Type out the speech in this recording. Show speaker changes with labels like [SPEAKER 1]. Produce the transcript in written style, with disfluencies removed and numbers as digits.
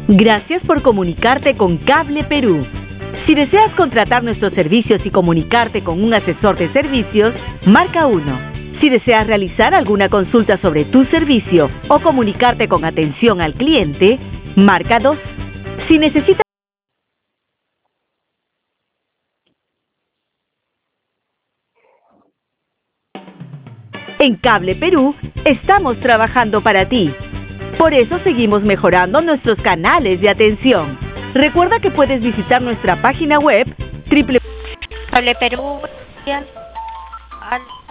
[SPEAKER 1] Gracias por comunicarte con Cable Perú. Si deseas contratar nuestros servicios y comunicarte con un asesor de servicios, marca 1. Si deseas realizar alguna consulta sobre tu servicio o comunicarte con atención al cliente, marca 2. Si necesitas... En Cable Perú, estamos trabajando para ti. Por eso seguimos mejorando nuestros canales de atención. Recuerda que puedes visitar nuestra página web
[SPEAKER 2] Cable Perú.